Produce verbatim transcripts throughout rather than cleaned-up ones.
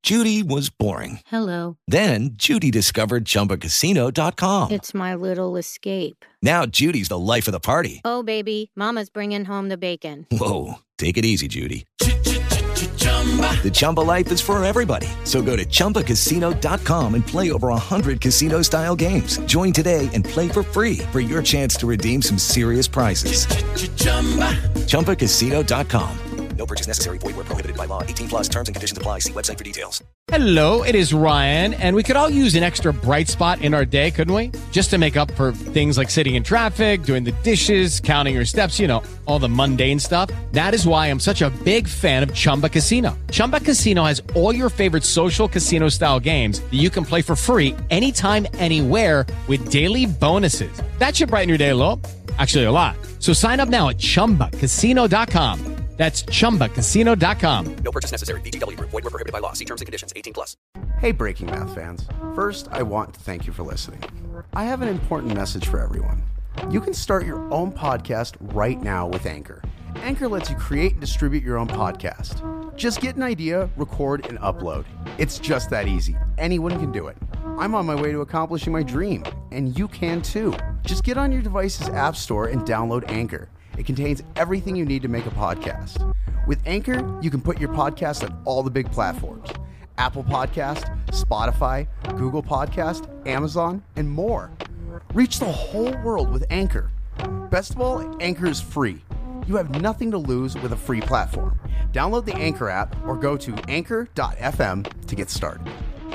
Judy was boring. Hello. Then Judy discovered Chumba Casino dot com. It's my little escape. Now Judy's the life of the party. Oh, baby, mama's bringing home the bacon. Whoa, take it easy, Judy. The Chumba life is for everybody. So go to Chumba Casino dot com and play over one hundred casino-style games. Join today and play for free for your chance to redeem some serious prizes. Chumba Casino dot com. No purchase necessary. Void where prohibited by law. eighteen plus terms and conditions apply. See website for details. Hello, it is Ryan, and we could all use an extra bright spot in our day, couldn't we? Just to make up for things like sitting in traffic, doing the dishes, counting your steps, you know, all the mundane stuff. That is why I'm such a big fan of Chumba Casino. Chumba Casino has all your favorite social casino-style games that you can play for free anytime, anywhere with daily bonuses. That should brighten your day a little. Actually, a lot. So sign up now at Chumba Casino dot com. That's Chumba Casino dot com. No purchase necessary. V G W. Void where prohibited by law. See terms and conditions. eighteen plus. Hey, Breaking Math fans. First, I want to thank you for listening. I have an important message for everyone. You can start your own podcast right now with Anchor. Anchor lets you create and distribute your own podcast. Just get an idea, record, and upload. It's just that easy. Anyone can do it. I'm on my way to accomplishing my dream, and you can too. Just get on your device's app store and download Anchor. It contains everything you need to make a podcast. With Anchor, you can put your podcast on all the big platforms: Apple Podcast, Spotify, Google Podcast, Amazon, and more. Reach the whole world with Anchor. Best of all, Anchor is free. You have nothing to lose with a free platform. Download the Anchor app or go to anchor dot f m to get started.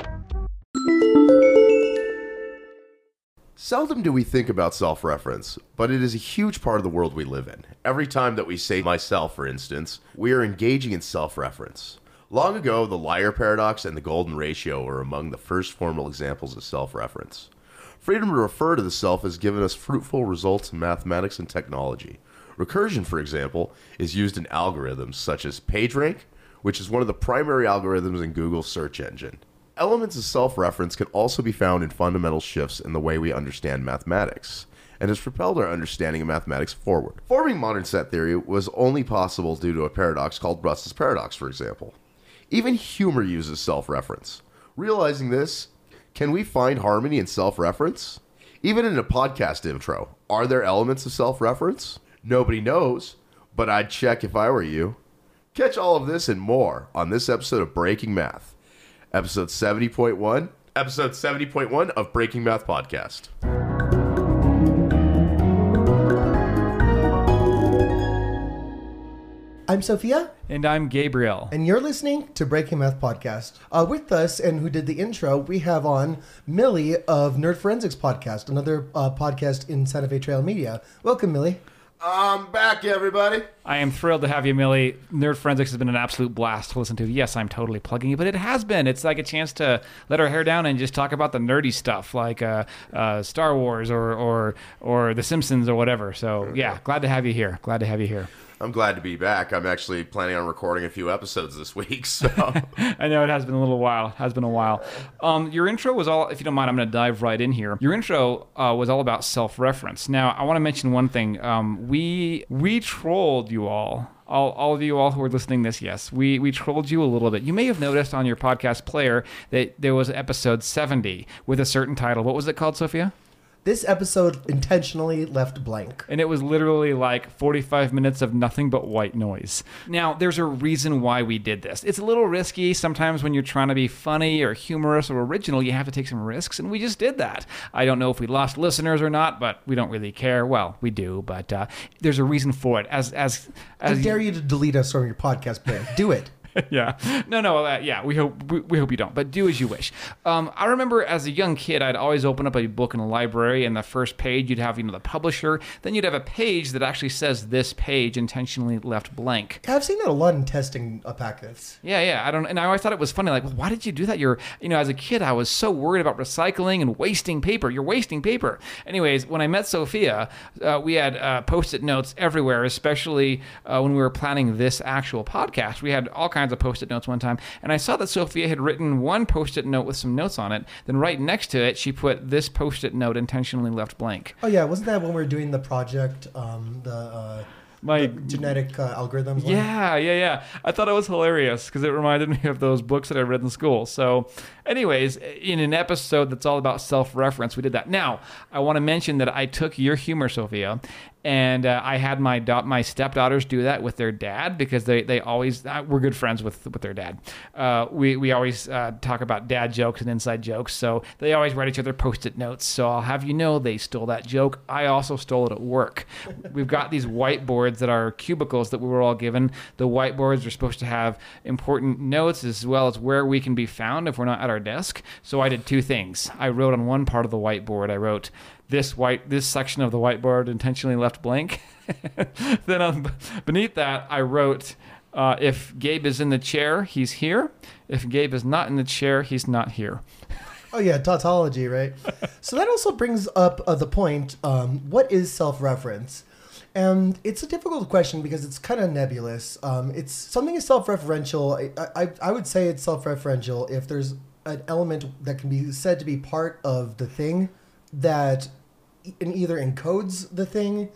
Seldom do we think about self-reference, but it is a huge part of the world we live in. Every time that we say myself, for instance, we are engaging in self-reference. Long ago, the liar paradox and the golden ratio were among the first formal examples of self-reference. Freedom to refer to the self has given us fruitful results in mathematics and technology. Recursion, for example, is used in algorithms such as PageRank, which is one of the primary algorithms in Google's search engine. Elements of self-reference can also be found in fundamental shifts in the way we understand mathematics, and has propelled our understanding of mathematics forward. Forming modern set theory was only possible due to a paradox called Russell's paradox, for example. Even humor uses self-reference. Realizing this, can we find harmony in self-reference? Even in a podcast intro, are there elements of self-reference? Nobody knows, but I'd check if I were you. Catch all of this and more on this episode of Breaking Math. Episode seventy point one, episode seventy point one of Breaking Math Podcast. I'm Sophia. And I'm Gabriel. And you're listening to Breaking Math Podcast. Uh, with us, and who did the intro, we have on Millie of Nerd Forensics Podcast, another uh, podcast in Santa Fe Trail Media. Welcome, Millie. I'm back, everybody. I am thrilled to have you, Millie. Nerd Forensics has been an absolute blast to listen to. Yes, I'm totally plugging you, but it has been. It's like a chance to let our hair down and just talk about the nerdy stuff, like uh, uh, Star Wars or, or or The Simpsons or whatever. So, yeah, glad to have you here. Glad to have you here. I'm glad to be back. I'm actually planning on recording a few episodes this week, so... I know it has been a little while. It has been a while. Um, your intro was all, if you don't mind, I'm going to dive right in here. Your intro uh, was all about self-reference. Now, I want to mention one thing. Um, we we trolled you all. All, all of you all who are listening to this, yes, we, we trolled you a little bit. You may have noticed on your podcast player that there was episode seventy with a certain title. What was it called, Sophia? This episode intentionally left blank. And it was literally like forty-five minutes of nothing but white noise. Now, there's a reason why we did this. It's a little risky. Sometimes when you're trying to be funny or humorous or original, you have to take some risks, and we just did that. I don't know if we lost listeners or not, but we don't really care. Well, we do, but uh, there's a reason for it. As as, as I dare you to delete us from your podcast player. Do it. yeah. No, no, uh, yeah, we hope we, we hope you don't, but do as you wish. Um, I remember as a young kid, I'd always open up a book in a library, and the first page, you'd have, you know, the publisher. Then you'd have a page that actually says this page intentionally left blank. I've seen that a lot in testing uh, packets. Yeah, yeah. I don't, and I always thought it was funny. Like, well, why did you do that? You're, you know, as a kid, I was so worried about recycling and wasting paper. You're wasting paper. Anyways, when I met Sophia, uh, we had uh, Post-it notes everywhere, especially uh, when we were planning this actual podcast. We had all kinds of Post-it notes one time, and I saw that Sophia had written one Post-it note with some notes on it. Then right next to it, she put this Post-it note intentionally left blank. Oh yeah, wasn't that when we were doing the project? Um, the uh, my genetic uh, algorithms. one? Yeah, yeah, yeah. I thought it was hilarious because it reminded me of those books that I read in school. So, anyways, in an episode that's all about self-reference, we did that. Now, I want to mention that I took your humor, Sophia, and uh, I had my da- my stepdaughters do that with their dad because they, they always uh, we're good friends with with their dad. Uh, we we always uh, talk about dad jokes and inside jokes, so they always write each other post-it notes. So I'll have you know they stole that joke. I also stole it at work. We've got these whiteboards that are cubicles that we were all given. The whiteboards are supposed to have important notes as well as where we can be found if we're not at our desk. So I did two things. I wrote on one part of the whiteboard. I wrote, This white this section of the whiteboard intentionally left blank. Then on, beneath that, I wrote, uh, if Gabe is in the chair, he's here. If Gabe is not in the chair, he's not here. Oh yeah, tautology, right? So that also brings up uh, the point, um, what is self-reference? And it's a difficult question because it's kind of nebulous. Um, it's something is self-referential. I, I, I would say it's self-referential if there's an element that can be said to be part of the thing that either encodes the thing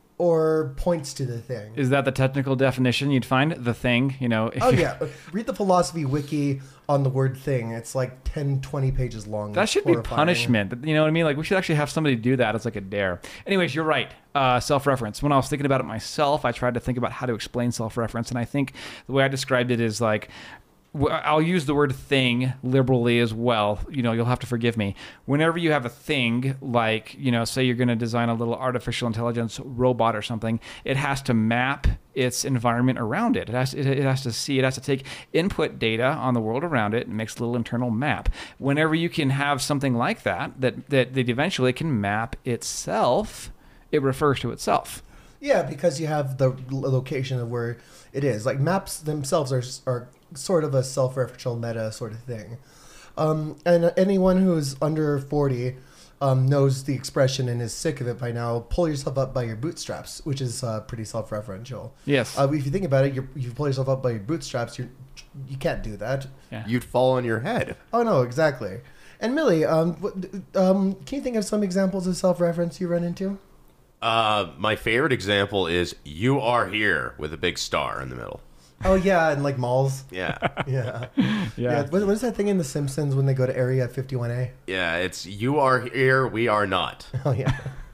or points to the thing. Is that the technical definition you'd find? The thing, you know? Oh, yeah. Read the philosophy wiki on the word thing. It's like ten, twenty pages long. That should be punishment. You know what I mean? Like, we should actually have somebody do that. It's like a dare. Anyways, you're right. Uh, self-reference. When I was thinking about it myself, I tried to think about how to explain self-reference. And I think the way I described it is like, I'll use the word thing liberally as well. You know, you'll have to forgive me. Whenever you have a thing, like, you know, say you're going to design a little artificial intelligence robot or something, it has to map its environment around it. It has, it, it has to see, it has to take input data on the world around it and makes a little internal map. Whenever you can have something like that, that, that, that eventually can map itself, it refers to itself. Yeah, because you have the location of where it is. Like maps themselves are are sort of a self-referential meta sort of thing. Um, and anyone who's under forty um, knows the expression and is sick of it by now. Pull yourself up by your bootstraps, which is uh, pretty self-referential. Yes. Uh, if you think about it, you're, you pull yourself up by your bootstraps. You you can't do that. Yeah. You'd fall on your head. Oh no, exactly. And Millie, um, what, um, can you think of some examples of self-reference you run into? Uh, my favorite example is "You Are Here" with a big star in the middle. Oh yeah, and like malls. Yeah. Yeah. Yeah. yeah. What, what is that thing in The Simpsons when they go to Area fifty-one A? Yeah, it's "You Are Here, We Are Not." Oh yeah.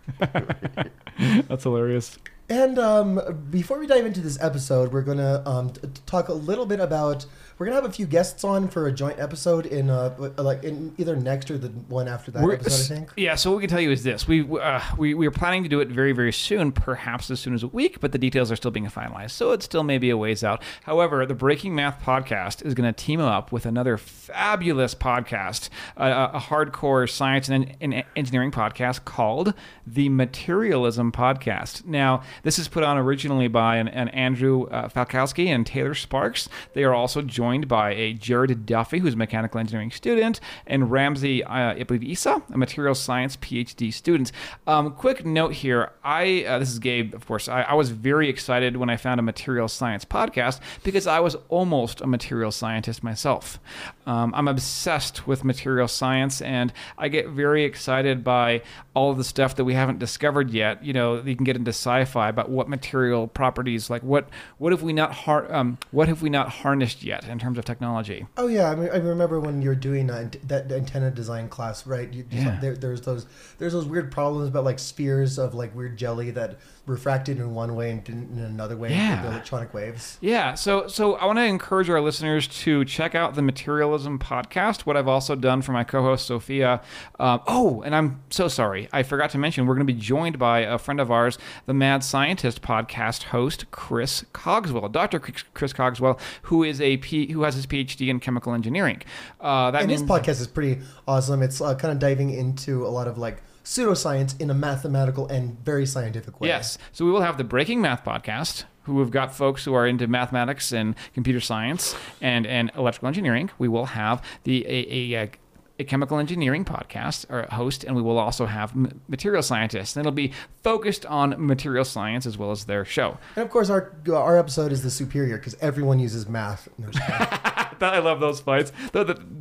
That's hilarious. And um, before we dive into this episode, we're going to um, t- talk a little bit about. We're gonna have a few guests on for a joint episode in uh like in either next or the one after that We're, episode, I think. Yeah, so what we can tell you is this: we uh, we we are planning to do it very very soon, perhaps as soon as a week, but the details are still being finalized, so it's still maybe a ways out. However, the Breaking Math podcast is going to team up with another fabulous podcast, uh, a hardcore science and, and engineering podcast called the Materialism Podcast. Now, this is put on originally by an, an Andrew uh, Falkowski and Taylor Sparks. They are also joined by a Jared Duffy, who's a mechanical engineering student, and Ramsey, uh, I believe, Issa, a material science PhD student. Um, quick note here. I uh, this is Gabe, of course. I, I was very excited when I found a material science podcast because I was almost a material scientist myself. Um, I'm obsessed with material science, and I get very excited by all of the stuff that we haven't discovered yet. You know, you can get into sci-fi about what material properties, like what what have we not har- um, what have we not harnessed yet in terms of technology. Oh yeah, I mean, I remember when you were doing uh, that antenna design class, right? You, you Yeah. there, there's those there's those weird problems about like spheres of like weird jelly that refracted in one way and didn't in another way Yeah. with the electronic waves. Yeah, so so I want to encourage our listeners to check out the Materialism podcast. What I've also done for my co-host Sophia. Um, oh, and I'm so sorry, I forgot to mention we're going to be joined by a friend of ours, the Mad Scientist podcast host Chris Cogswell, Doctor Chris Cogswell, who is a P, who has his PhD in chemical engineering. Uh, that And means his podcast is pretty awesome. It's uh, kind of diving into a lot of like pseudoscience in a mathematical and very scientific way. Yes. So we will have the Breaking Math podcast, who have got folks who are into mathematics and computer science and, and electrical engineering. We will have the a, a, a chemical engineering podcast or host, and we will also have m- material scientists. And it'll be focused on material science as well as their show. And of course, our our episode is the superior because everyone uses math. No, just kidding. I love those fights. The, the,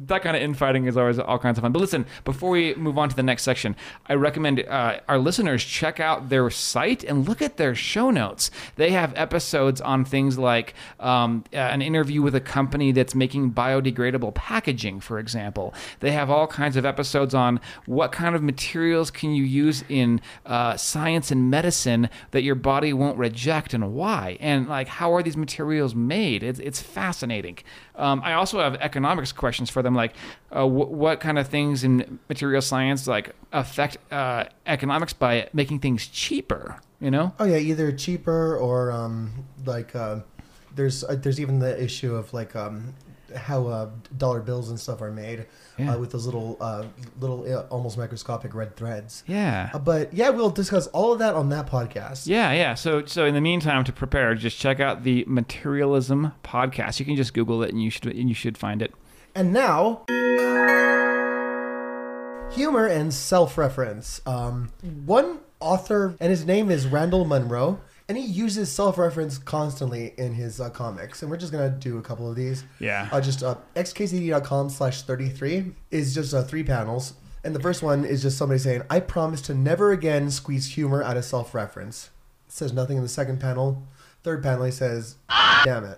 that kind of infighting is always all kinds of fun. But listen, before we move on to the next section, I recommend uh, our listeners check out their site and look at their show notes. They have episodes on things like um, an interview with a company that's making biodegradable packaging, for example. They have all kinds of episodes on what kind of materials can you use in uh, science and medicine that your body won't reject and why. And like, how are these materials made? It's, it's fascinating. Um, I also have economics questions for them, like uh, w- what kind of things in material science like affect uh, economics by making things cheaper, you know? Oh yeah, either cheaper or um, like uh, there's uh, there's even the issue of like um, how uh, dollar bills and stuff are made Yeah. uh, with those little uh, little uh, almost microscopic red threads. Yeah. Uh, but yeah, we'll discuss all of that on that podcast. Yeah, yeah. So, so in the meantime, to prepare, just check out the Materialism podcast. You can just Google it, and you should and you should find it. And now, humor and self-reference. Um, one author, and his name is Randall Munroe, and he uses self-reference constantly in his uh, comics. And we're just going to do a couple of these. Yeah. Uh, just uh, xkcd.com slash 33 is just uh, three panels. And the first one is just somebody saying, I promise to never again squeeze humor out of self-reference. It says nothing in the second panel. Third panel, he says, damn it.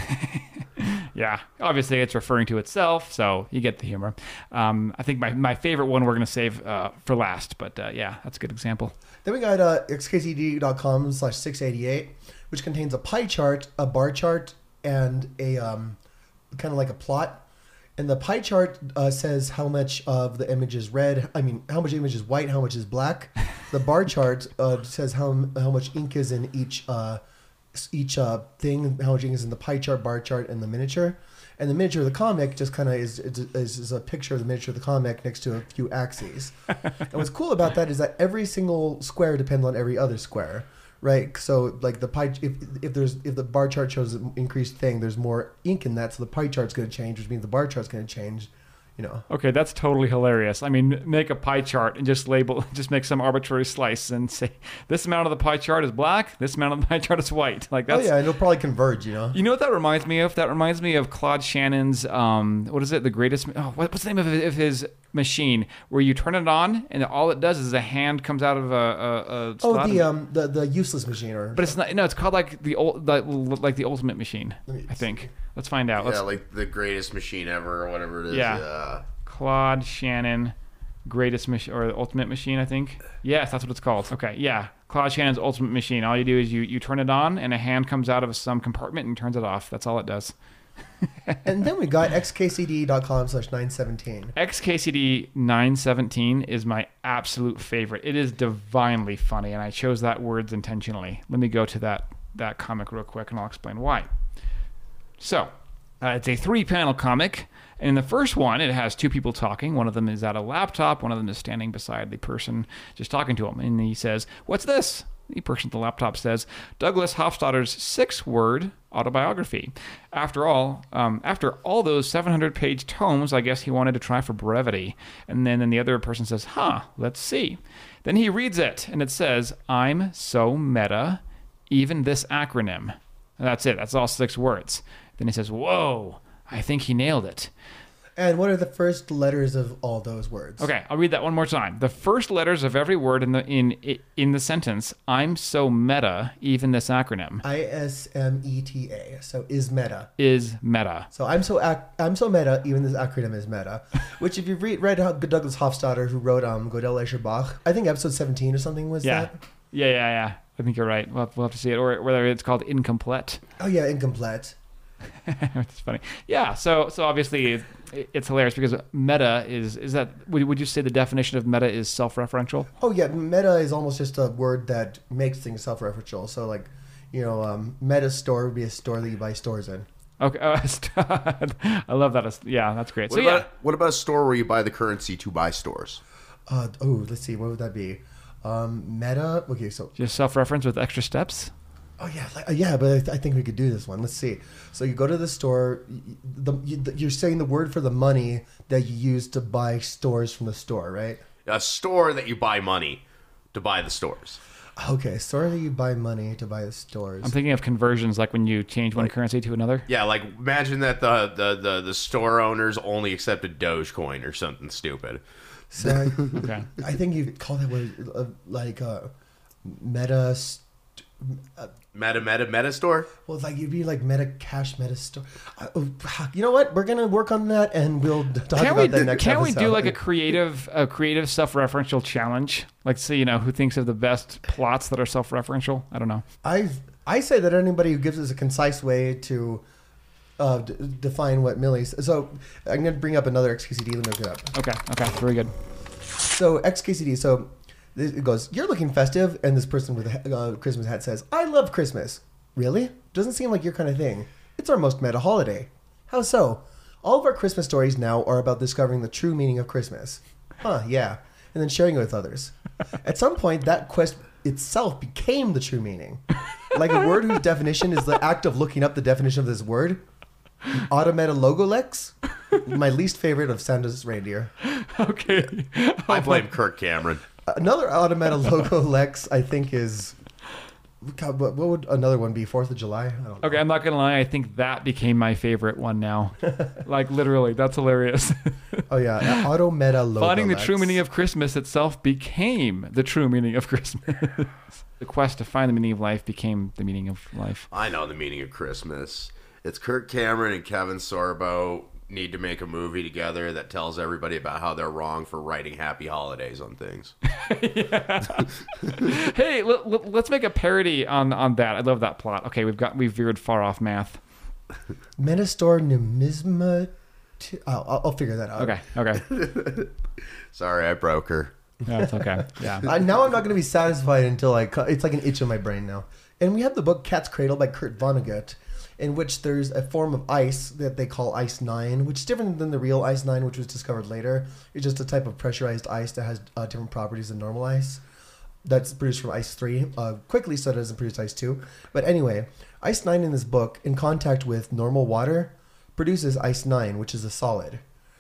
Yeah, obviously it's referring to itself, so you get the humor. Um, I think my, my favorite one we're going to save uh, for last, but uh, yeah, that's a good example. Then we got uh, xkcd.com slash 688, which contains a pie chart, a bar chart, and a um, kind of like a plot. And the pie chart uh, says how much of the image is red. I mean, how much image is white, how much is black. The bar chart uh, says how how much ink is in each uh, each uh, thing, how much ink is in the pie chart, bar chart, and the miniature. And the miniature of the comic just kind of is, is is a picture of the miniature of the comic next to a few axes. And what's cool about that is that every single square depends on every other square, right? So like the pie, if if there's if the bar chart shows an increased thing, there's more ink in that, so the pie chart's going to change, which means the bar chart's going to change. You know. Okay, that's totally hilarious. I mean, make a pie chart and just label, just make some arbitrary slice and say this amount of the pie chart is black, this amount of the pie chart is white. Like that's. Oh yeah, and it'll probably converge. You know. You know what that reminds me of? That reminds me of Claude Shannon's, um, what is it? The greatest. Oh, what, what's the name of his, of his machine? Where you turn it on and all it does is a hand comes out of a. a, a oh, the um, the the useless machine, or. But it's not. No, it's called like the old, like, like the ultimate machine. I think. Let's find out. Let's, Yeah, like the greatest machine ever or whatever it is. Yeah. yeah. Claude Shannon, greatest machine or the ultimate machine, I think. Yes, that's what it's called. Okay, yeah, Claude Shannon's ultimate machine. All you do is you you turn it on, and a hand comes out of some compartment and turns it off. That's all it does. And then we got xkcd.com slash 917. X K C D nine seventeen is my absolute favorite. It is divinely funny, and I chose that words intentionally. Let me go to that that comic real quick, and I'll explain why. So, uh, it's a three-panel comic. And in the first one, it has two people talking. One of them is at a laptop. One of them is standing beside the person just talking to him. And he says, "What's this?" The person at the laptop says, "Douglas Hofstadter's six-word autobiography. After all, um, after all those seven hundred page tomes, I guess he wanted to try for brevity." And then, then the other person says, "Huh, let's see." Then he reads it, and it says, "I'm so meta, even this acronym." And that's it. That's all six words. Then he says, "Whoa, I think he nailed it." And what are the first letters of all those words? Okay, I'll read that one more time. The first letters of every word in the in in the sentence, "I'm so meta, even this acronym," I S M E T A. So is meta. is meta. So I'm so ac- I'm so meta. Even this acronym is meta. Which, if you've read, read Douglas Hofstadter, who wrote um, Godel Escher Bach, I think episode seventeen or something was Yeah. that. Yeah, yeah, yeah. I think you're right. We'll have, we'll have to see it, or whether it's called incomplete. Oh yeah, incomplete. It's funny. Yeah. So so obviously it, it's hilarious because meta is is that would would you say the definition of meta is self-referential? Oh yeah, meta is almost just a word that makes things self-referential. So like, you know, um, meta store would be a store that you buy stores in. Okay. Uh, I love that. Yeah, that's great. What so about yeah. what about a store where you buy the currency to buy stores? Uh, oh, let's see, what would that be? Um, meta. Okay, so Just self-reference with extra steps. oh yeah, like, uh, yeah, but I, th- I think we could do this one. Let's see. So you go to the store. y- y- The, you, the, you're saying the word for the money that you use to buy stores from the store, right? A store that you buy money to buy the stores. Okay, store that you buy money to buy the stores. I'm thinking of conversions, like when you change one Like- currency to another. Yeah, like imagine that the, the, the, the store owners only accepted Dogecoin or something stupid. So Okay. I think you call that what, uh, like uh, meta. St- Meta, meta, meta store? well, like you'd be like meta cash meta store. Uh, you know what? We're gonna work on that, and we'll talk Can about we that do, next can we episode. do like a creative a creative self-referential challenge? Like, say, you know, who thinks of the best plots that are self-referential? I don't know. I I say that anybody who gives us a concise way to uh, d- define what Millie's. So I'm going to bring up another X K C D. Let me look it up. Okay. Okay. Very good. So X K C D. So it goes, you're looking festive, and this person with a uh, Christmas hat says, I love Christmas. Really? Doesn't seem like your kind of thing. It's our most meta holiday. How so? All of our Christmas stories now are about discovering the true meaning of Christmas. Huh, yeah. And then sharing it with others. At some point, that quest itself became the true meaning. Like a word whose definition is the act of looking up the definition of this word. Automata Logolex? My least favorite of Santa's reindeer. Okay. I blame Kirk Cameron. Another Automata Logolex, I think, is... God, what what would another one be? Fourth of July? I don't know. Okay, I'm not gonna lie. I think that became my favorite one now. Like literally, that's hilarious. Oh, yeah. Automata Logolex. Finding the true meaning of Christmas itself became the true meaning of Christmas. The quest to find the meaning of life became the meaning of life. I know the meaning of Christmas. It's Kirk Cameron and Kevin Sorbo need to make a movie together that tells everybody about how they're wrong for writing happy holidays on things. Hey, let, let, let's make a parody on, on that. I love that plot. Okay, we've got we've veered far off math. Metastor Numisma... Oh, I'll, I'll figure that out. Okay, okay. Sorry, I broke her. Yeah, it's okay. Yeah. Uh, now I'm not going to be satisfied until I... cu- It's like an itch in my brain now. And we have the book Cat's Cradle by Kurt Vonnegut, in which there's a form of ice that they call Ice nine, which is different than the real Ice nine, which was discovered later. It's just a type of pressurized ice that has uh, different properties than normal ice. That's produced from Ice three uh, quickly, so it doesn't produce Ice two. But anyway, Ice nine in this book, in contact with normal water, produces Ice nine, which is a solid.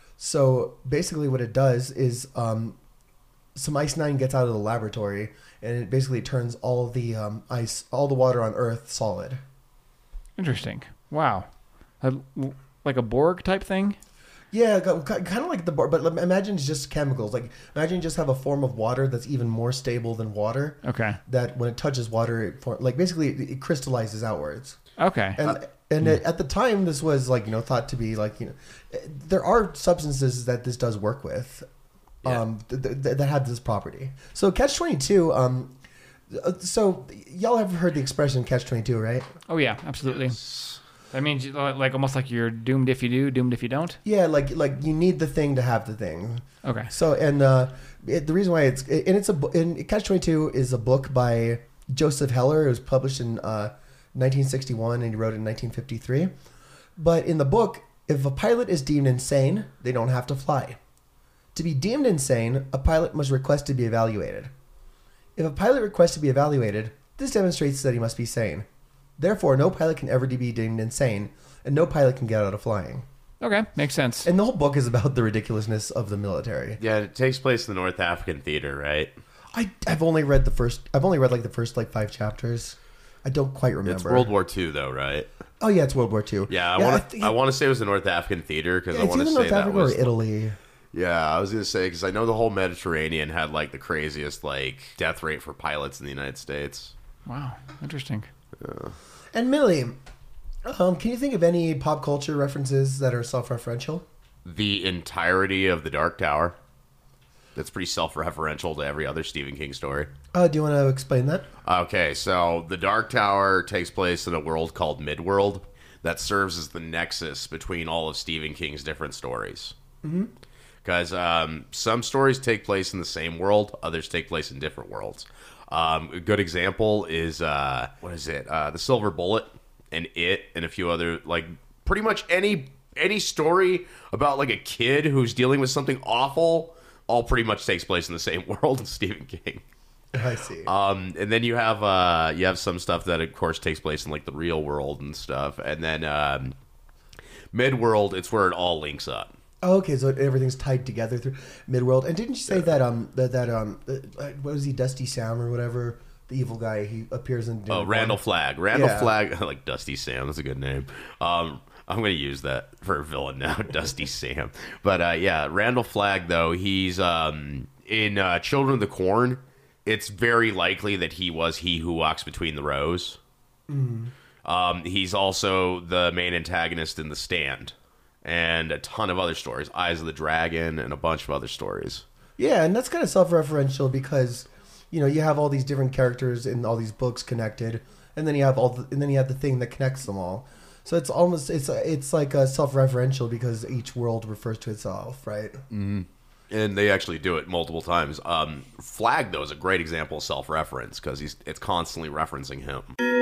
So basically what it does is um, some Ice nine gets out of the laboratory, and it basically turns all the um, ice, all the water on Earth solid. Interesting. Wow. A, like a Borg type thing? Yeah, kind of like the bar, but imagine it's just chemicals. Like imagine you just have a form of water that's even more stable than water. Okay. That when it touches water, it form, like basically it, it crystallizes outwards. Okay. And Uh, and it, at the time, this was like you know thought to be like you know, there are substances that this does work with, um, th- th- that have this property. So catch twenty-two. Um, uh, so y'all have heard the expression catch twenty-two, right? Oh yeah, absolutely. That means you- like almost like you're doomed if you do, doomed if you don't. Yeah, like like you need the thing to have the thing. Okay. So and uh, it, the reason why it's and it's a bo- and Catch twenty-two is a book by Joseph Heller. It was published in uh, nineteen sixty-one and he wrote it in nineteen fifty-three. But in the book, if a pilot is deemed insane, they don't have to fly. To be deemed insane, a pilot must request to be evaluated. If a pilot requests to be evaluated, this demonstrates that he must be sane. Therefore, no pilot can ever be deemed insane, and no pilot can get out of flying. Okay, makes sense. And the whole book is about the ridiculousness of the military. Yeah, it takes place in the North African theater, right? I, I've only read the first. I've only read like the first like five chapters. I don't quite remember. It's World War Two, though, right? Oh yeah, it's World War Two. Yeah, I I want to. think I, it- want to say it was the North African theater because Yeah, I it's want to either say North that Africa was. or Italy. Yeah, I was gonna say because I know the whole Mediterranean had like the craziest like death rate for pilots in the United States. Wow, interesting. And Millie, um, can you think of any pop culture references that are self-referential? The entirety of the Dark Tower. That's pretty self-referential to every other Stephen King story. Uh, do you want to explain that? Okay, so the Dark Tower takes place in a world called Midworld that serves as the nexus between all of Stephen King's different stories. Because um, some stories take place in the same world, others take place in different worlds. Um, a good example is, uh, what is it? Uh, the Silver Bullet and It and a few other, like, pretty much any any story about, like, a kid who's dealing with something awful all pretty much takes place in the same world as Stephen King. I see. Um, and then you have uh, you have some stuff that, of course, takes place in like the real world and stuff. And then um, Midworld, it's where it all links up. Oh, okay, so everything's tied together through Midworld. And didn't you say that um that, that um uh, what was he, Dusty Sam or whatever, the evil guy. He appears in. Oh, Randall Flagg. Randall Yeah. Flagg. I like Dusty Sam. That's a good name. Um, I'm going to use that for a villain now, Dusty Sam. But uh, yeah, Randall Flagg, though, he's um, in uh, Children of the Corn. It's very likely that he was He Who Walks Between the Rows. Mm. Um, he's also the main antagonist in The Stand. And a ton of other stories. Eyes of the Dragon and a bunch of other stories. Yeah, and that's kind of self-referential because, you know, you have all these different characters in all these books connected, and then you have all, the, and then you have the thing that connects them all. So it's almost it's it's like a self-referential because each world refers to itself, right? Mm-hmm. And they actually do it multiple times. Um, Flagg, though, is a great example of self-reference because he's it's constantly referencing him.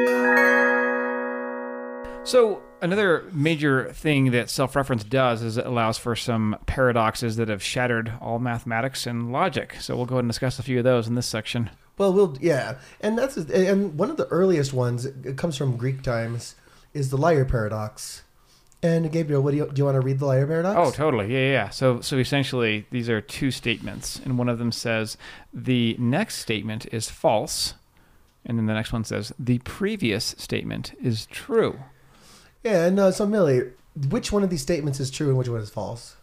So another major thing that self-reference does is it allows for some paradoxes that have shattered all mathematics and logic. So we'll go ahead and discuss a few of those in this section. Well, we'll yeah, and that's and one of the earliest ones. It comes from Greek times. Is the liar paradox. And Gabriel, what do you do? You want to read the liar paradox? Oh, totally. Yeah, yeah, yeah. So, so essentially, these are two statements, and one of them says the next statement is false, and then the next one says the previous statement is true. Yeah, and uh, so Millie, which one of these statements is true and which one is false?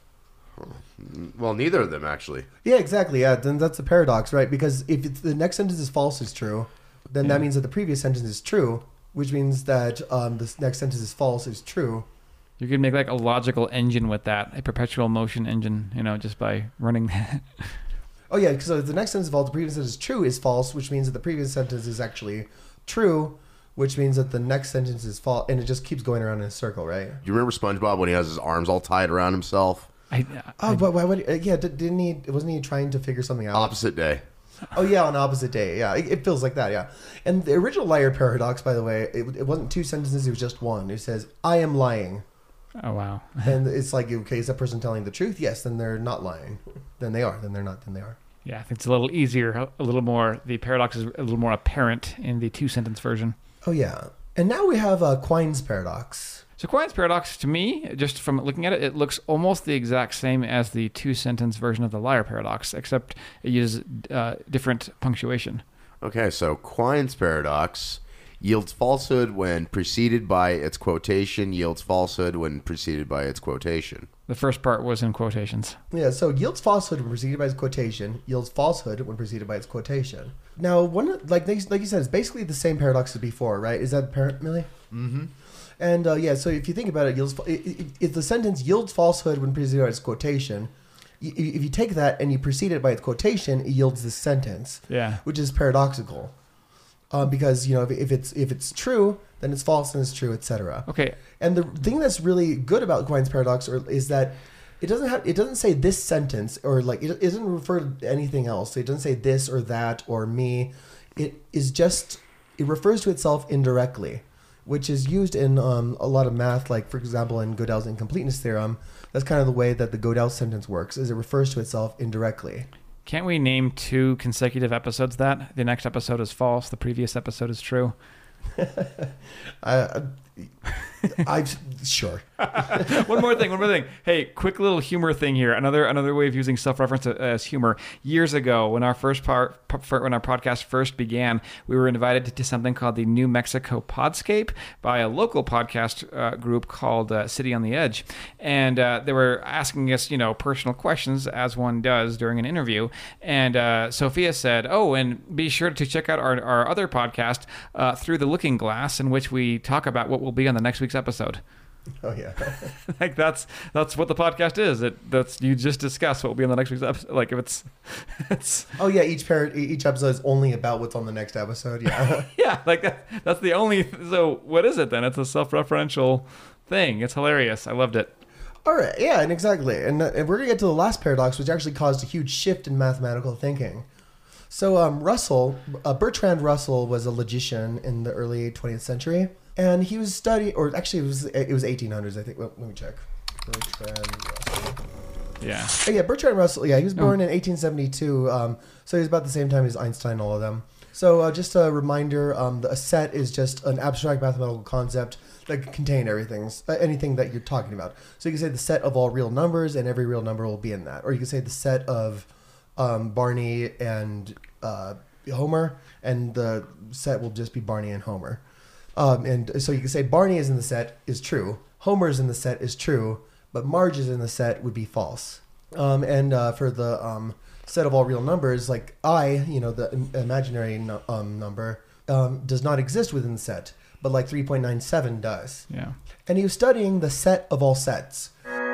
Well, neither of them, actually. Yeah, exactly. Yeah, then that's the paradox, right? Because if it's, the next sentence is false is true, then Yeah. that means that the previous sentence is true, which means that um, the next sentence is false is true. You could make like a logical engine with that, a perpetual motion engine, you know, just by running that. Oh yeah, because so the next sentence is false, the previous sentence is true is false, which means that the previous sentence is actually true, which means that the next sentence is false, and it just keeps going around in a circle, right? Do you remember SpongeBob when he has his arms all tied around himself? I, Oh, but why would? Uh, yeah, d- didn't he? Wasn't he trying to figure something out? Opposite day. Oh yeah, on opposite day. Yeah, it, it feels like that. Yeah, and the original liar paradox, by the way, it, it wasn't two sentences; it was just one. It says, "I am lying," oh wow. and it's like, okay, is that person telling the truth? Yes, then they're not lying. Then they are. Then they're not. Then they are. Yeah, I think it's a little easier, a little more. The paradox is a little more apparent in the two-sentence version. Oh yeah, and now we have uh, Quine's paradox. So Quine's paradox, to me, just from looking at it, it looks almost the exact same as the two-sentence version of the liar paradox, except it uses uh, different punctuation. Okay, so Quine's paradox yields falsehood when preceded by its quotation, yields falsehood when preceded by its quotation. The first part was in quotations. Yeah, so yields falsehood when preceded by its quotation, yields falsehood when preceded by its quotation. Now, one like like you said, it's basically the same paradox as before, right? Is that apparent, Millie? Mm-hmm. And uh, yeah, so if you think about it, yields, if the sentence yields falsehood when preceded by its quotation, if you take that and you precede it by its quotation, it yields this sentence, Yeah. which is paradoxical, um, because you know if, if it's if it's true, then it's false and it's true, et cetera. Okay. And the thing that's really good about Quine's paradox or, is that it doesn't have it doesn't say this sentence or like it, it doesn't refer to anything else. It doesn't say this or that or me. It is just it refers to itself indirectly, which is used in um, a lot of math, like, for example, in Gödel's incompleteness theorem. That's kind of the way that the Gödel sentence works, is it refers to itself indirectly. Can't we name two consecutive episodes that? The next episode is false, the previous episode is true. I, I, sure. One more thing, one more thing. Hey, quick little humor thing here. Another another way of using self-reference as humor. Years ago, when our first part, when our podcast first began, we were invited to something called the New Mexico Podscape by a local podcast uh, group called uh, City on the Edge, and uh, they were asking us, you know, personal questions as one does during an interview. And uh, Sophia said, "Oh, and be sure to check out our our other podcast, uh, Through the Looking Glass, in which we talk about what will be on the next week's episode." Oh yeah. Like that's that's what the podcast is. It that's you just discuss what will be on the next week's episode. Like if it's it's Oh yeah, each par- each episode is only about what's on the next episode. Yeah. yeah, like that, that's the only. So what is it then? It's a self-referential thing. It's hilarious. I loved it. All right. Yeah, and exactly. And, uh, and we're gonna get to the last paradox, which actually caused a huge shift in mathematical thinking. So um, Russell, uh, Bertrand Russell, was a logician in the early twentieth century, and he was studying, or actually it was it was eighteen hundreds, I think. Well, let me check. Bertrand Russell. Yeah. Oh, yeah, Bertrand Russell. Yeah, he was born oh. in eighteen seventy-two. Um, so he was about the same time as Einstein, all of them. So uh, just a reminder: um, a set is just an abstract mathematical concept that can contain everything, uh, anything that you're talking about. So you can say the set of all real numbers, and every real number will be in that, or you can say the set of Um, Barney and uh, Homer, and the set will just be Barney and Homer. Um, and so you can say Barney is in the set is true, Homer is in the set is true, but Marge is in the set would be false. Um, and uh, for the um, set of all real numbers, like I, you know, the im- imaginary no- um, number, um, does not exist within the set, but like three point nine seven does. Yeah. And he was studying the set of all sets.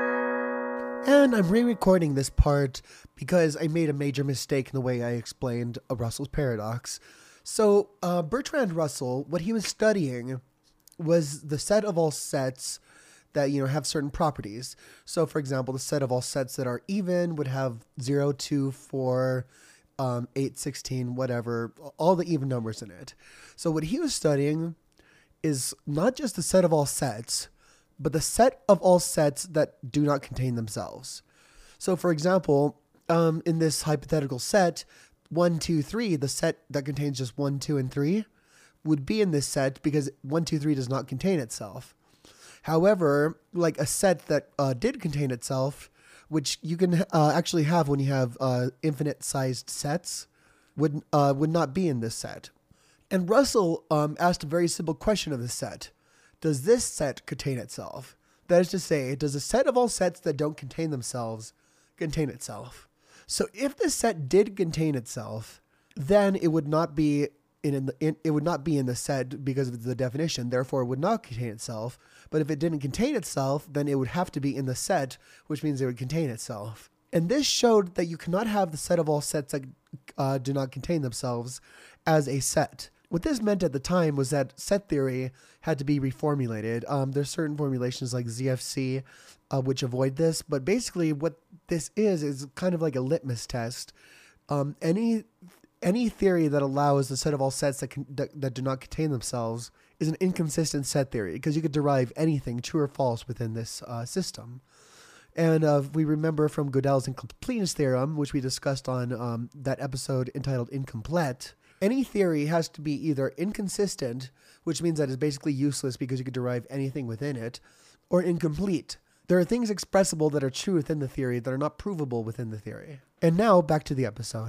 And I'm re-recording this part because I made a major mistake in the way I explained a Russell's paradox. So uh, Bertrand Russell, what he was studying was the set of all sets that, you know, have certain properties. So, for example, the set of all sets that are even would have zero, two, four, um, eight, sixteen, whatever, all the even numbers in it. So what he was studying is not just the set of all sets, but the set of all sets that do not contain themselves. So, for example, um, in this hypothetical set, one, two, three, the set that contains just one, two, and three, would be in this set because one, two, three does not contain itself. However, like a set that uh, did contain itself, which you can uh, actually have when you have uh, infinite-sized sets, would uh, would not be in this set. And Russell um, asked a very simple question of the set. Does this set contain itself? That is to say, does a set of all sets that don't contain themselves contain itself? So if this set did contain itself, then it would not be in, in, the, in it would not be in the set because of the definition. Therefore, it would not contain itself. But if it didn't contain itself, then it would have to be in the set, which means it would contain itself. And this showed that you cannot have the set of all sets that uh, do not contain themselves as a set. What this meant at the time was that set theory had to be reformulated. Um, there's certain formulations like Z F C uh, which avoid this, but basically what this is is kind of like a litmus test. Um, any any theory that allows the set of all sets that, can, that that do not contain themselves is an inconsistent set theory because you could derive anything true or false within this uh, system. And uh, we remember from Gödel's incompleteness theorem, which we discussed on um, that episode entitled Incomplete. Any theory has to be either inconsistent, which means that it's basically useless because you could derive anything within it, or incomplete. There are things expressible that are true within the theory that are not provable within the theory. And now, back to the episode.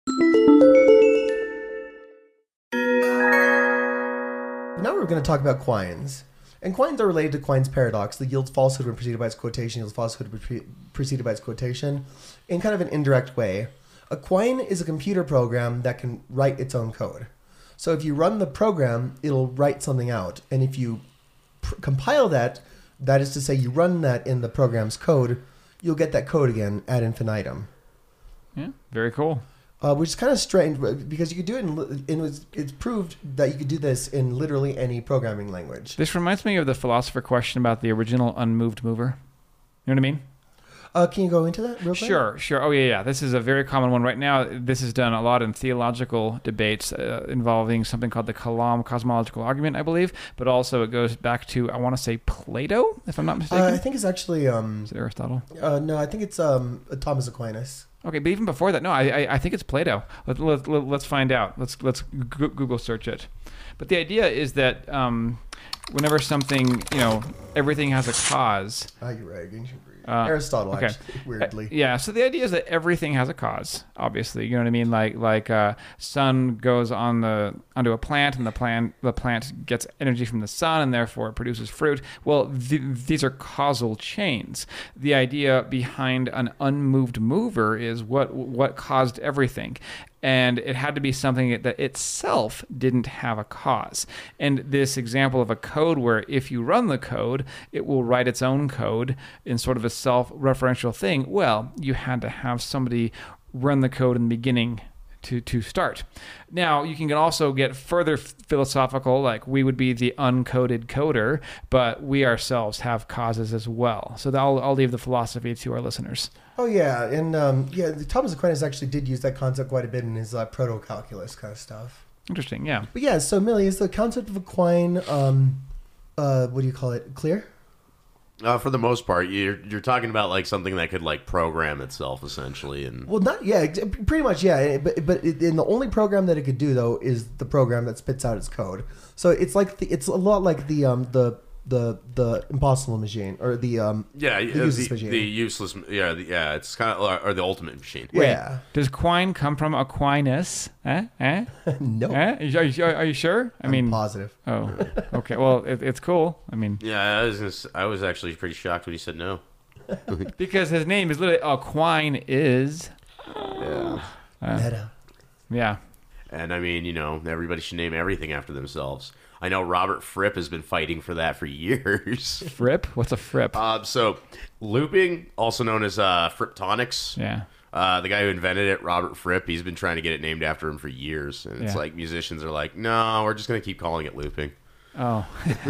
Now we're going to talk about quines. And quines are related to Quine's paradox. The yields falsehood when preceded by its quotation, yields falsehood when pre- preceded by its quotation, in kind of an indirect way. A quine is a computer program that can write its own code. So if you run the program, it'll write something out. And if you pr- compile that, that is to say you run that in the program's code, you'll get that code again ad infinitum. Yeah, very cool. Uh, which is kind of strange because you could do it in, in it's, it's proved that you could do this in literally any programming language. This reminds me of the philosopher question about the original unmoved mover. You know what I mean? Uh, can you go into that real quick? Sure, sure. Oh, yeah, yeah. This is a very common one right now. This is done a lot in theological debates uh, involving something called the Kalam cosmological argument, I believe. But also it goes back to, I want to say, Plato, if I'm not mistaken. Uh, I think it's actually... Um, is it Aristotle? Uh, no, I think it's um, Thomas Aquinas. Okay, but even before that, no, I I, I think it's Plato. Let, let, let, let's find out. Let's let's Google search it. But the idea is that um, whenever something, you know, everything has a cause. Ah, you're right. Ancient Greek. Uh, Aristotle, okay. actually, weirdly. Uh, yeah, so the idea is that everything has a cause, obviously. You know what I mean? Like like uh, sun goes on the onto a plant, and the plant the plant gets energy from the sun, and therefore it produces fruit. Well, th- these are causal chains. The idea behind an unmoved mover is what what caused everything. And it had to be something that itself didn't have a cause. And this example of a code where if you run the code, it will write its own code in sort of a self-referential thing. Well, you had to have somebody run the code in the beginning to, to start. Now, you can also get further philosophical, like we would be the uncoded coder, but we ourselves have causes as well. So I'll, I'll leave the philosophy to our listeners. Oh, yeah. And um, yeah, Thomas Aquinas actually did use that concept quite a bit in his uh, proto-calculus kind of stuff. Interesting, yeah. But yeah, so Millie, is the concept of a quine, um, uh, what do you call it, clear? Uh, for the most part, you're you're talking about like something that could like program itself essentially, and Well, not yeah, pretty much yeah. But but it, and the only program that it could do though is the program that spits out its code. So it's like the, it's a lot like the um the the the impossible machine or the um Yeah, the the, useless the, machine. the useless. Yeah, the, yeah. It's kind of or the ultimate machine. yeah. Does Quine come from Aquinas? Eh? Eh? No. Eh? Are, you, are you sure? I I'm mean, positive. oh, okay. Well, it, it's cool. I mean, Yeah, I was. Gonna, s- I was actually pretty shocked when he said no. because his name is literally Aquine is. Yeah. Meta. Yeah. And I mean, you know, everybody should name everything after themselves. I know Robert Fripp has been fighting for that for years. Fripp? What's a Fripp? Um, so, looping, also known as uh, Friptonics. yeah. Uh, the guy who invented it, Robert Fripp, he's been trying to get it named after him for years. And it's Yeah. like musicians are like, no, we're just going to keep calling it looping. Oh.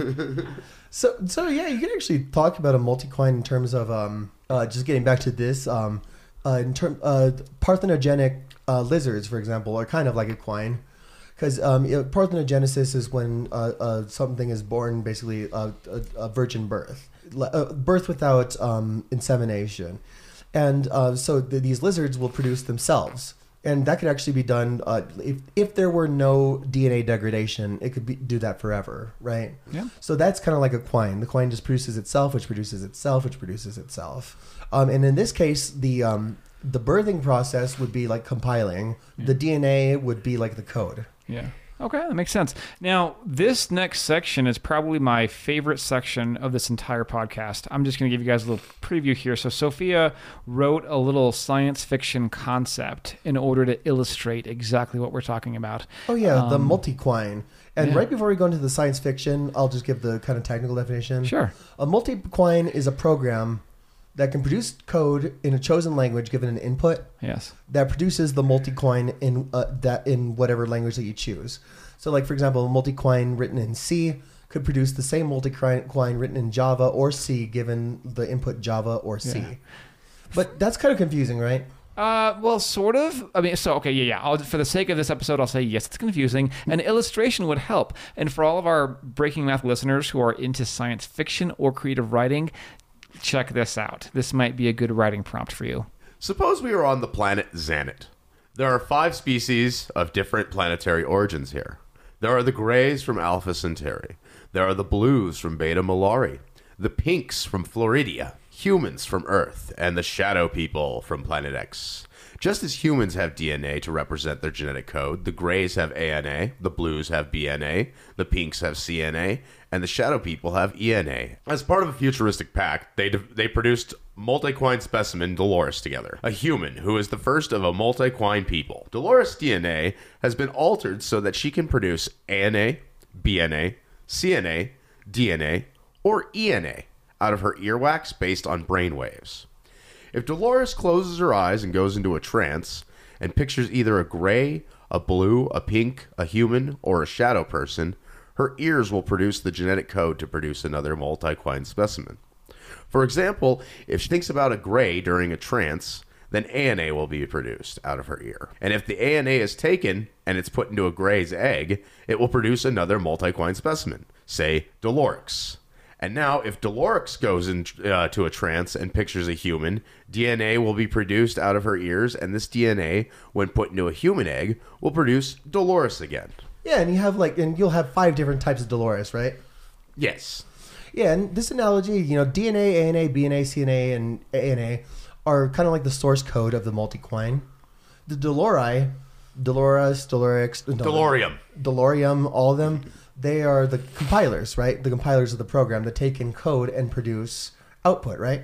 So, so yeah, you can actually talk about a multiquine in terms of um, uh, just getting back to this. Um, uh, in term, uh, parthenogenic uh, lizards, for example, are kind of like a quine, because um, you know, parthenogenesis is when uh, uh, something is born, basically uh, a, a virgin birth, Le- uh, birth without um, insemination, and uh, so th- these lizards will produce themselves. And that could actually be done uh, if if there were no D N A degradation. It could be, do that forever, right? Yeah. So that's kind of like a quine. The quine just produces itself, which produces itself, which produces itself. Um, and in this case, the um, the birthing process would be like compiling. The D N A would be like the code. Yeah. Okay, that makes sense. Now, this next section is probably my favorite section of this entire podcast. I'm just going to give you guys a little preview here. So, Sophia wrote a little science fiction concept in order to illustrate exactly what we're talking about. Oh yeah, the Um, multiquine. And yeah. right before we go into the science fiction, I'll just give the kind of technical definition. Sure. A multiquine is a program that can produce code in a chosen language given an input Yes. that produces the multiquine in uh, that in whatever language that you choose. So, like for example, a multiquine written in C could produce the same multiquine written in Java or C given the input Java or C. Yeah. But that's kind of confusing, right? Uh, well, sort of. I mean, so, okay, yeah, yeah. I'll, for the sake of this episode, I'll say, yes, it's confusing. An illustration would help. And for all of our Breaking Math listeners who are into science fiction or creative writing, check this out. This might be a good writing prompt for you. Suppose we were on the planet Xanit. There are five species of different planetary origins here. There are the Greys from Alpha Centauri. There are the Blues from Beta Malari. The Pinks from Floridia. Humans from Earth. And the Shadow People from Planet X. Just as humans have D N A to represent their genetic code, the Greys have A N A, the Blues have B N A, the Pinks have C N A, and the Shadow People have E N A. As part of a futuristic pact, they they produced multiquine specimen Dolores together, a human who is the first of a multiquine people. Dolores' D N A has been altered so that she can produce A N A, B N A, C N A, D N A, or E N A out of her earwax based on brain waves. If Dolores closes her eyes and goes into a trance and pictures either a gray, a blue, a pink, a human, or a shadow person, her ears will produce the genetic code to produce another multiquine specimen. For example, if she thinks about a gray during a trance, then A N A will be produced out of her ear. And if the A N A is taken and it's put into a gray's egg, it will produce another multiquine specimen, say Dolorix. And now, if Dolorix goes into uh, to a trance and pictures a human, D N A will be produced out of her ears, and this D N A, when put into a human egg, will produce Dolores again. Yeah, and you have like, and you'll have five different types of Dolores, right? Yes. Yeah, and this analogy, you know, D N A, A N A, B N A, C N A, and A N A are kind of like the source code of the multiquine. The Dolori, Dolores, Dolorix, no, Dolorium. Dolorium, all of them, they are the compilers, right? The compilers of the program that take in code and produce output, right?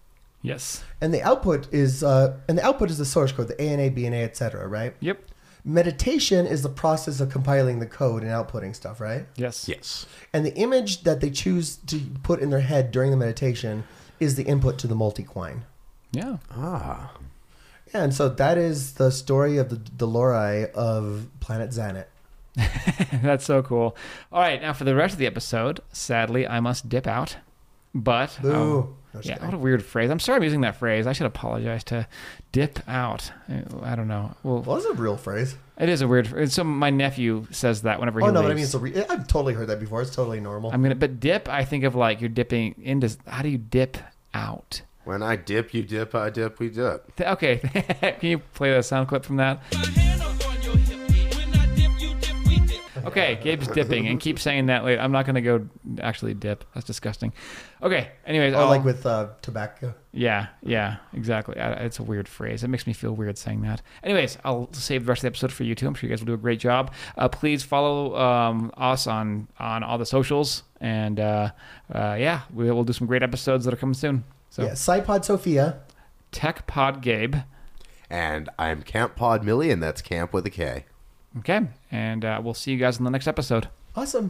Yes. And the output is, uh, and the output is the source code, the A N A, B N A, et cetera, right? Yep. Meditation is the process of compiling the code and outputting stuff, right? Yes. Yes. And the image that they choose to put in their head during the meditation is the input to the multiquine. Yeah. Ah. Yeah, and so that is the story of the Dolori of Planet Xanit. That's so cool. All right, now for the rest of the episode, sadly, I must dip out. But Boo. um, No, just yeah, kidding. what a weird phrase. I'm sorry I'm using that phrase. I should apologize to dip out. I don't know. Well, Well, that's a real phrase. it is a weird phrase. So my nephew says that whenever he Oh, no, leaves. but I mean, it's a re- I've totally heard that before. It's totally normal. I'm gonna, but dip. I think of like you're dipping into. How do you dip out? When I dip, you dip, I dip, we dip. Th- Okay, can you play that sound clip from that? Okay, Gabe's dipping and keep saying that. Wait, I'm not going to go actually dip. That's disgusting. Okay, anyways. Or I'll- like with uh, tobacco. Yeah, yeah, exactly. I, it's a weird phrase. It makes me feel weird saying that. Anyways, I'll save the rest of the episode for you too. I'm sure you guys will do a great job. Uh, please follow um, us on, on all the socials. And uh, uh, yeah, we will do some great episodes that are coming soon. So, Yeah, SciPod Sophia. TechPod Gabe. And I'm Camp Pod Millie, and that's Camp with a K. Okay, and uh, we'll see you guys in the next episode. Awesome.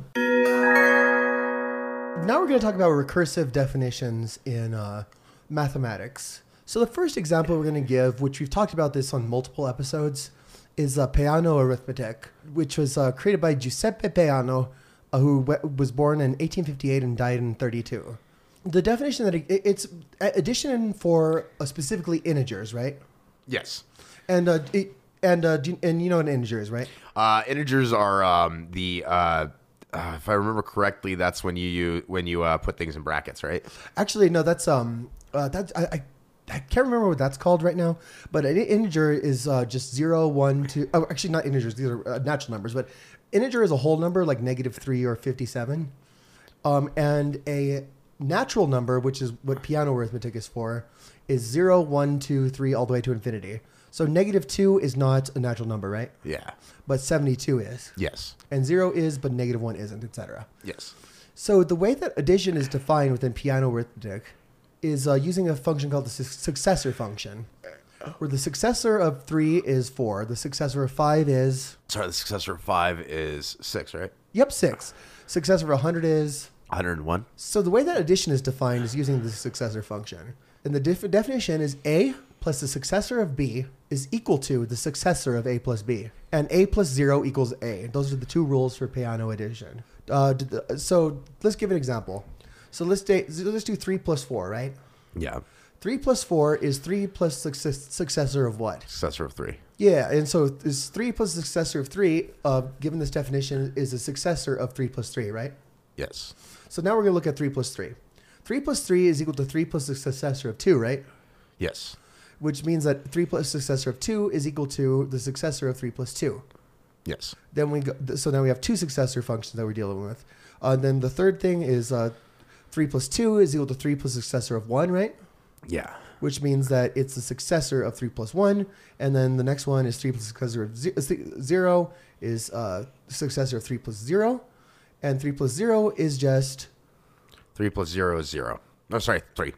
Now we're going to talk about recursive definitions in uh, mathematics. So the first example we're going to give, which we've talked about this on multiple episodes, is uh, Peano arithmetic, which was uh, created by Giuseppe Peano, uh, who w- was born in eighteen fifty-eight and died in thirty-two. The definition that it, it's addition for uh, specifically integers, right? Yes. And uh, it, and uh, do you- and you know what an integer is, right? Uh, integers are um, the, uh, uh, if I remember correctly, that's when you, you when you uh, put things in brackets, right? Actually, no, that's um, uh, that's I, I, I can't remember what that's called right now. But an integer is uh, just zero, one, two. Oh, actually, not integers; these are uh, natural numbers. But integer is a whole number, like negative three or fifty-seven. Um, and a natural number, which is what piano arithmetic is for, is zero, one, two, three, all the way to infinity. So negative two is not a natural number, right? Yeah. But seventy-two is. Yes. And zero is, but negative one isn't, et cetera. Yes. So the way that addition is defined within piano arithmetic is uh, using a function called the su- successor function, where the successor of three is four, the successor of five is, Sorry, the successor of five is six, right? yep, six. Successor of one hundred is. one hundred one. So the way that addition is defined is using the successor function. And the def- definition is A plus the successor of B is equal to the successor of A plus B. And A plus zero equals A. Those are the two rules for piano addition. Uh, d- th- so let's give an example. So let's, da- let's do three plus four, right? Yeah. three plus four is three plus success- successor of what? Successor of three. Yeah, and so is three plus the successor of three, uh, given this definition, is a successor of three plus three, right? Yes. So now we're going to look at three plus three. three plus three is equal to three plus the successor of two, right? Yes. Which means that three plus successor of two is equal to the successor of three plus two. Yes. Then we go, so now we have two successor functions that we're dealing with. Uh, then the third thing is uh, three plus two is equal to three plus successor of one, right? Yeah. Which means that it's the successor of three plus one. And then the next one is three plus successor of ze- zero is uh, successor of three plus zero. And three plus zero is just... Three plus zero is zero. No, sorry, three.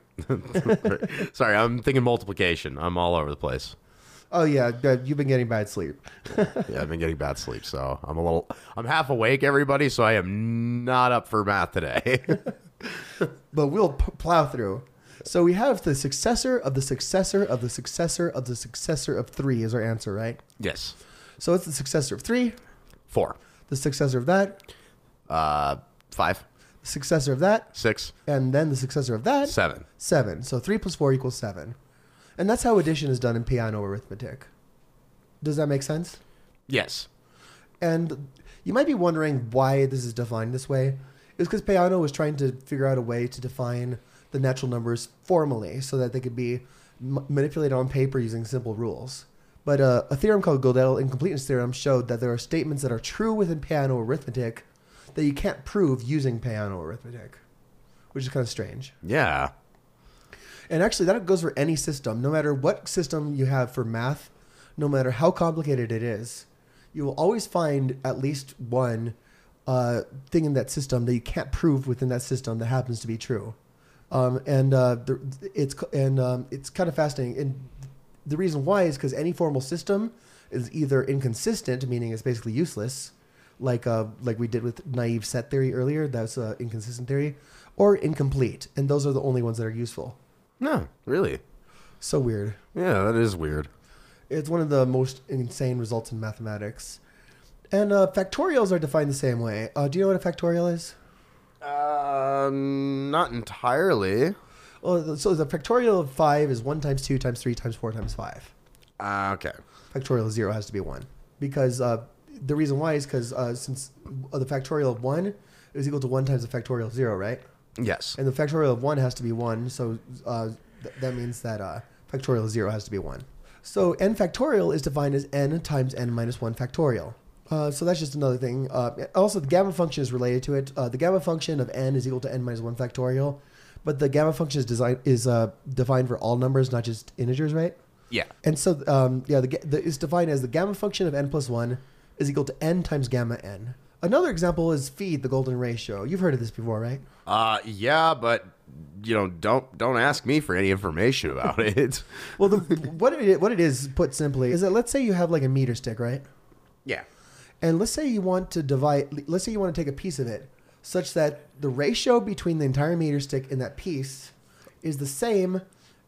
Sorry, I'm thinking multiplication. I'm all over the place. Oh, yeah, good. You've been getting bad sleep. Yeah, I've been getting bad sleep, so I'm a little. I'm half awake, everybody. So I am not up for math today. But we'll p- plow through. So we have the successor of the successor of the successor of the successor of three is our answer, right? Yes. So it's the successor of three, Four. the successor of that, Uh, five. the successor of that, Six. and then the successor of that. Seven. Seven. So three plus four equals seven. And that's how addition is done in piano arithmetic. Does that make sense? Yes. And you might be wondering why this is defined this way. It's because Peano was trying to figure out a way to define the natural numbers formally so that they could be m- manipulated on paper using simple rules. But uh, a theorem called Gödel incompleteness theorem showed that there are statements that are true within Peano arithmetic that you can't prove using Peano arithmetic, which is kind of strange. Yeah. And actually, that goes for any system. No matter what system you have for math, no matter how complicated it is, you will always find at least one uh, thing in that system that you can't prove within that system that happens to be true. Um, and uh, the, it's and um, it's kind of fascinating. And the reason why is because any formal system is either inconsistent, meaning it's basically useless, like uh, like we did with naive set theory earlier. That's uh, inconsistent theory, or incomplete, and those are the only ones that are useful. No, really. So weird. Yeah, that is weird. It's one of the most insane results in mathematics. And uh, factorials are defined the same way. Uh, do you know what a factorial is? Um, not entirely. Well, so the factorial of five is one times two times three times four times five. Uh, okay. Factorial of zero has to be one. Because uh, the reason why is because uh, since the factorial of one is equal to one times the factorial of zero, right? Yes. And the factorial of one has to be one, so uh, th- that means that uh, factorial of zero has to be one. So n factorial is defined as n times n minus one factorial. Uh, so that's just another thing. Uh, also, the gamma function is related to it. Uh, the gamma function of n is equal to n minus one factorial, but the gamma function is designed is uh, defined for all numbers, not just integers, right? Yeah. And so, um, yeah, the, the, it's defined as the gamma function of n plus one is equal to n times gamma n. Another example is phi, the golden ratio. You've heard of this before, right? Uh, yeah, but you know, don't don't ask me for any information about it. Well, the, what it what it is, put simply, is that let's say you have like a meter stick, right? Yeah. And let's say you want to divide. Let's say you want to take a piece of it, such that the ratio between the entire meter stick and that piece is the same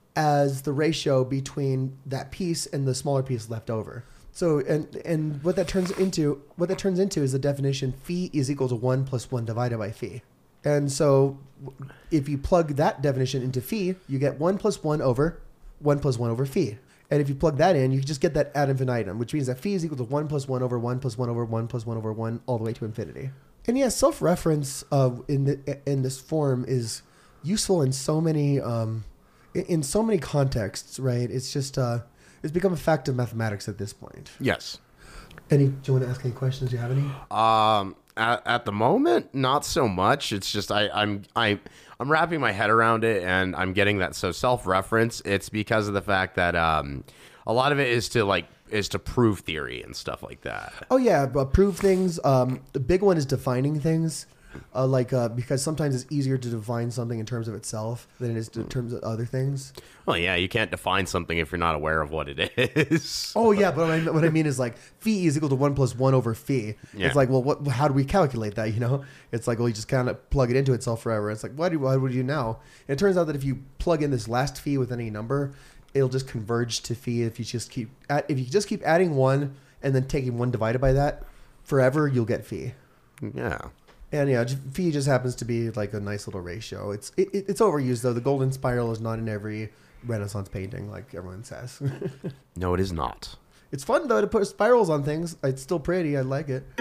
as the ratio between that piece and the smaller piece left over. So, and and what that turns into, what that turns into is the definition phi is equal to one plus one divided by phi. And so if you plug that definition into phi, you get one plus one over one plus one over phi. And if you plug that in, you just get that ad infinitum, which means that phi is equal to one plus one over one plus one over one plus one over one all the way to infinity. And yeah, self-reference uh, in the, in this form is useful in so many um, in so many contexts, right? It's just uh, it's become a fact of mathematics at this point. Yes. Any? Do you want to ask any questions? Do you have any? Um, at, at the moment, not so much. It's just I, I'm I I'm wrapping my head around it, and I'm getting that. So self-reference. It's because of the fact that um, a lot of it is to like is to prove theory and stuff like that. Oh yeah, but prove things. Um, the big one is defining things. Uh, like uh, because sometimes it's easier to define something in terms of itself than it is in terms of other things. Well, yeah, you can't define something if you're not aware of what it is. Oh yeah, but what I, what I mean is like phi is equal to one plus one over phi. Yeah. It's like, well, what? How do we calculate that? You know, it's like, well, you just kind of plug it into itself forever. It's like, what do what would you do now? And it turns out that if you plug in this last phi with any number, it'll just converge to phi. If you just keep add, if you just keep adding one and then taking one divided by that forever, you'll get phi. Yeah. And yeah, phi just happens to be like a nice little ratio. It's it, it's overused though. The golden spiral is not in every Renaissance painting, like everyone says. No, it is not. It's fun though to put spirals on things. It's still pretty. I like it.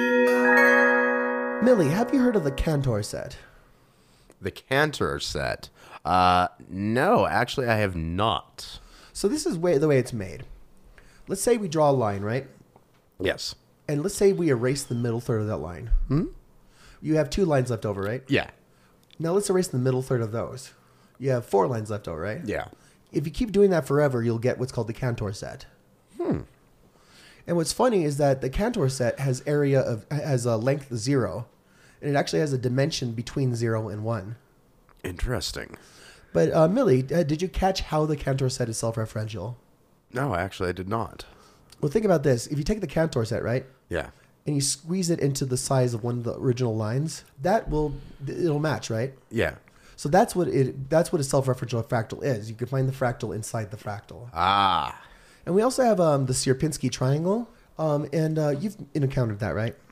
Millie, have you heard of the Cantor set? The Cantor set. Uh, no, actually, I have not. So this is way, the way it's made. Let's say we draw a line, right? Yes. And let's say we erase the middle third of that line. Hmm? You have two lines left over, right? Yeah. Now let's erase the middle third of those. You have four lines left over, right? Yeah. If you keep doing that forever, you'll get what's called the Cantor set. Hmm. And what's funny is that the Cantor set has area of has a length zero, and it actually has a dimension between zero and one. Interesting. But uh, Millie, uh, did you catch how the Cantor set is self-referential? No, actually, I did not. Well, think about this. If you take the Cantor set, right? Yeah. And you squeeze it into the size of one of the original lines, that will it'll match, right? Yeah. So that's what it that's what a self-referential fractal is. You can find the fractal inside the fractal. Ah. And we also have um, the Sierpinski triangle, um, and uh, you've encountered that, right?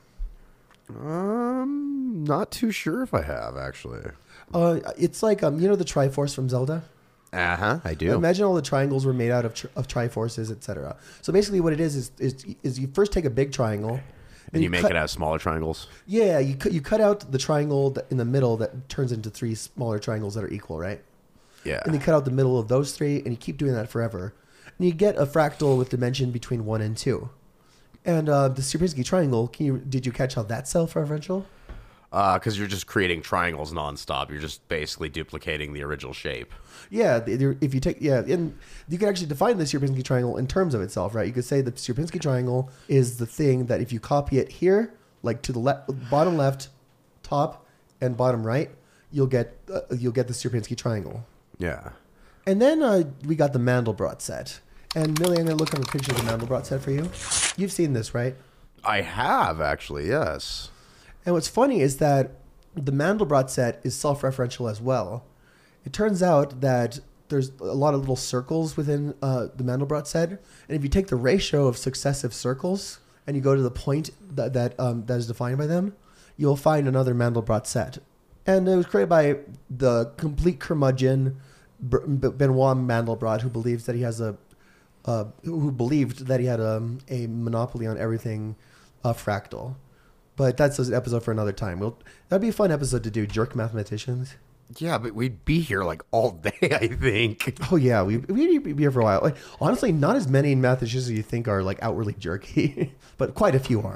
Um, not too sure if I have actually. Uh, it's like um, you know the Triforce from Zelda. Uh huh. I do. Imagine all the triangles were made out of tri- of Triforces, et cetera. So basically, what it is is is, is you first take a big triangle. And you, you make cut, it out of smaller triangles? Yeah, you cut, you cut out the triangle that, in the middle that turns into three smaller triangles that are equal, right? Yeah. And you cut out the middle of those three, and you keep doing that forever. And you get a fractal with dimension between one and two. And uh, the Sierpinski triangle, can you, did you catch how that's self-referential? Because uh, you're just creating triangles nonstop. You're just basically duplicating the original shape. Yeah, if you take yeah, and you can actually define the Sierpinski triangle in terms of itself, right? You could say the Sierpinski triangle is the thing that if you copy it here, like to the left, bottom left, top, and bottom right, you'll get uh, you'll get the Sierpinski triangle. Yeah. And then uh, we got the Mandelbrot set. And Millie, I'm going to look up a picture of the Mandelbrot set for you. You've seen this, right? I have actually, yes. And what's funny is that the Mandelbrot set is self-referential as well. It turns out that there's a lot of little circles within uh, the Mandelbrot set. And if you take the ratio of successive circles and you go to the point that that, um, that is defined by them, you'll find another Mandelbrot set. And it was created by the complete curmudgeon Benoit Mandelbrot, who believes that he has a uh, who believed that he had a, a monopoly on everything uh, fractal. But that's an episode for another time. We'll, that'd be a fun episode to do, jerk mathematicians. Yeah, but we'd be here like all day, I think. Oh, yeah. We, we'd be here for a while. Like, honestly, not as many mathematicians as you think are like outwardly jerky, but quite a few are.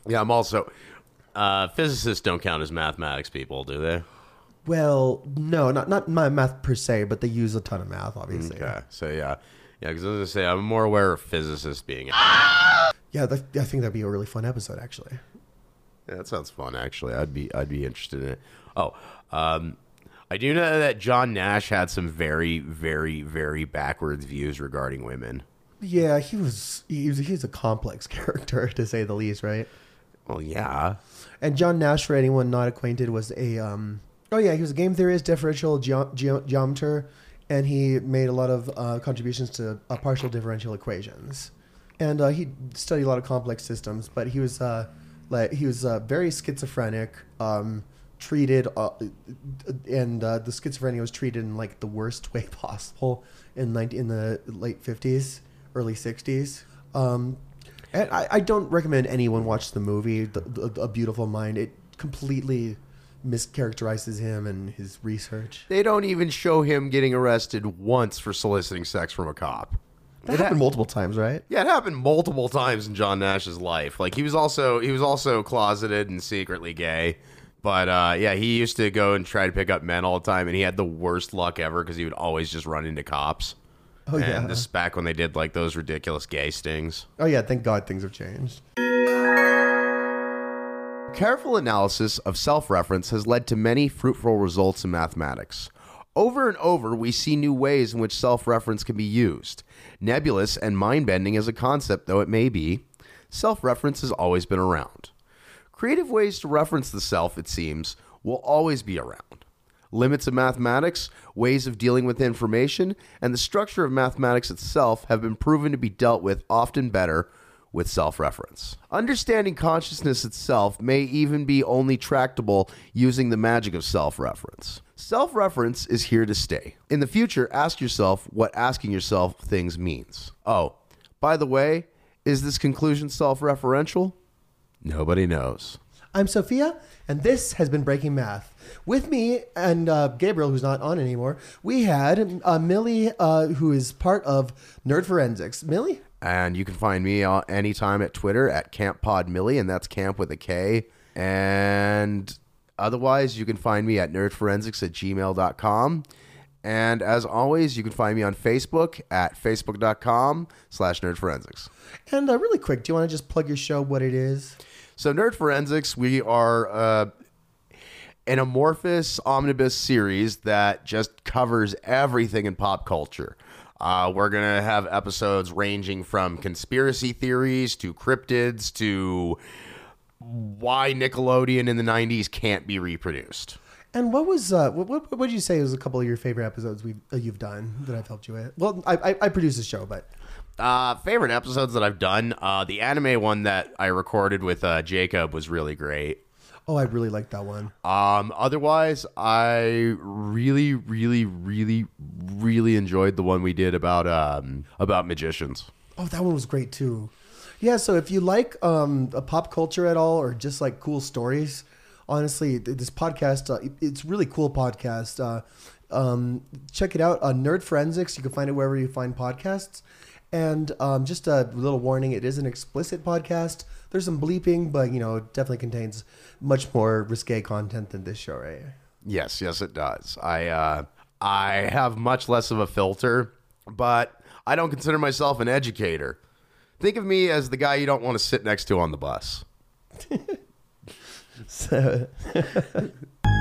Yeah, I'm also... Uh, physicists don't count as mathematics people, do they? Well, no, not not my math per se, but they use a ton of math, obviously. Okay, so yeah. Yeah, because I was going to say, I'm more aware of physicists being... Yeah, that, I think that'd be a really fun episode, actually. Yeah, that sounds fun, actually. I'd be I'd be interested in it. Oh, um, I do know that John Nash had some very, very, very backwards views regarding women. Yeah, he was he was, he was a complex character, to say the least, right? Well, yeah. And John Nash, for anyone not acquainted, was a... Um, oh, yeah, he was a game theorist, differential ge- ge- geometer, and he made a lot of uh, contributions to uh, partial differential equations. And uh, he studied a lot of complex systems, but he was uh, like he was uh, very schizophrenic, um, treated, uh, and uh, the schizophrenia was treated in like the worst way possible in nineteen in the late fifties, early sixties. Um, and I, I don't recommend anyone watch the movie, the, the, A Beautiful Mind. It completely mischaracterizes him and his research. They don't even show him getting arrested once for soliciting sex from a cop. That happened multiple times, right? Yeah, it happened multiple times in John Nash's life. Like he was also he was also closeted and secretly gay. But uh, yeah, he used to go and try to pick up men all the time, and he had the worst luck ever because he would always just run into cops. Oh, and yeah. this is back when they did like those ridiculous gay stings. Oh, yeah, thank God things have changed. Careful analysis of self-reference has led to many fruitful results in mathematics. Over and over, we see new ways in which self-reference can be used. Nebulous and mind-bending as a concept though it may be, self-reference has always been around. Creative ways to reference the self, it seems, will always be around. Limits of mathematics, ways of dealing with information, and the structure of mathematics itself have been proven to be dealt with often better with self-reference. Understanding consciousness itself may even be only tractable using the magic of self-reference. Self-reference is here to stay. In the future, ask yourself what asking yourself things means. Oh, by the way, is this conclusion self-referential? Nobody knows. I'm Sophia, and this has been Breaking Math. With me and uh, Gabriel, who's not on anymore, we had uh, Millie, uh, who is part of Nerd Forensics. Millie? And you can find me uh, anytime at Twitter at CampPodMillie, and that's camp with a K. And otherwise, you can find me at nerdforensics at gmail dot com. And as always, you can find me on Facebook at facebook.com slash nerdforensics. And uh, really quick, do you want to just plug your show, what it is? So Nerd Forensics, we are uh, an amorphous omnibus series that just covers everything in pop culture. Uh, we're going to have episodes ranging from conspiracy theories to cryptids to why Nickelodeon in the nineties can't be reproduced. And what was uh, what what would you say was a couple of your favorite episodes we've uh, you've done that I've helped you with? Well, I I, I produce the show, but uh, favorite episodes that I've done, uh, the anime one that I recorded with uh, Jacob was really great. Oh, I really liked that one. Um, otherwise, I really, really, really, really enjoyed the one we did about um about magicians. Oh, that one was great too. Yeah, so if you like um a pop culture at all, or just like cool stories, honestly, this podcast, uh, it's a really cool podcast. Uh, um, check it out on Nerd Forensics. You can find it wherever you find podcasts. And um, just a little warning, it is an explicit podcast. There's some bleeping, but, you know, it definitely contains much more risque content than this show, right? Yes, yes, it does. I uh, I have much less of a filter, but I don't consider myself an educator. Think of me as the guy you don't want to sit next to on the bus. So...